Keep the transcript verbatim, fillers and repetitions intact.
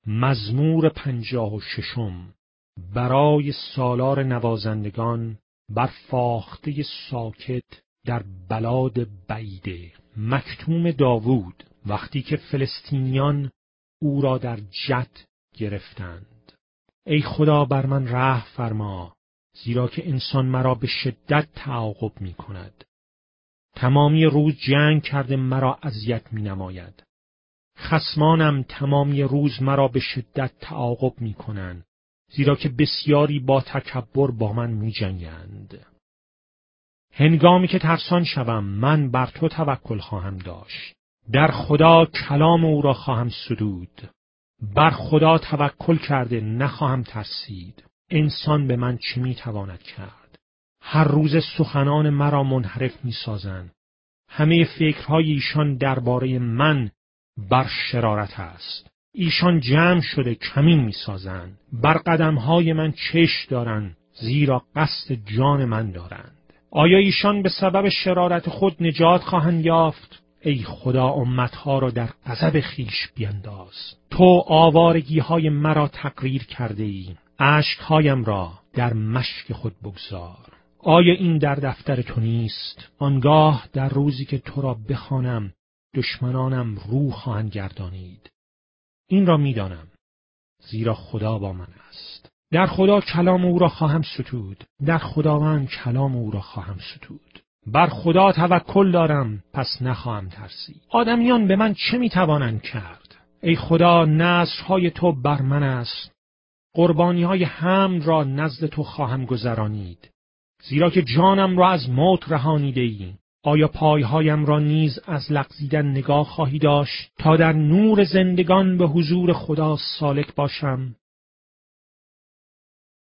مزمور پنجاه و ششم برای سالار نوازندگان بر فاخته ساکت در بلاد بعیده. مکتوم داوود وقتی که فلسطینیان او را در جت گرفتند. ای خدا بر من رحم فرما، زیرا که انسان مرا به شدت تعاقب می کند. تمامی روز جنگ کرده مرا اذیت می نماید. خصمانم تمامی روز مرا به شدت تعاقب می کنند، زیرا که بسیاری با تکبر با من می جنگند. هنگامی که ترسان شوم من بر تو توکل خواهم داشت. در خدا کلام او را خواهم سدود. بر خدا توکل کرده نخواهم ترسید. انسان به من چه می تواند کرد؟ هر روز سخنان مرا منحرف می سازند. همه فکرهای ایشان درباره من بر شرارت است. ایشان جمع شده کمین می سازند. بر قدمهای من چشم دارند، زیرا قصد جان من دارند. آیا ایشان به سبب شرارت خود نجات خواهند یافت؟ ای خدا امتها را در غضب خیش بینداز. تو آوارگی‌های مرا تقریر کرده ای. اشک‌هایم را در مشک خود بگذار. آیا این در دفتر تو نیست؟ آنگاه در روزی که تو را بخوانم دشمنانم رو خواهند گردانید. این را می‌دانم، زیرا خدا با من است. در خدا کلام او را خواهم ستود. در خداوند کلام او را خواهم ستود. بر خدا توکل دارم، پس نخواهم ترسید. آدمیان به من چه می‌توانند کرد؟ ای خدا نصرهای تو بر من است. قربانی‌های حمد را نزد تو خواهم گذرانید، زیرا که جانم را از موت رهانیده ای. آیا پایهایم را نیز از لغزیدن نگاه خواهی داشت تا در نور زندگان به حضور خدا سالک باشم؟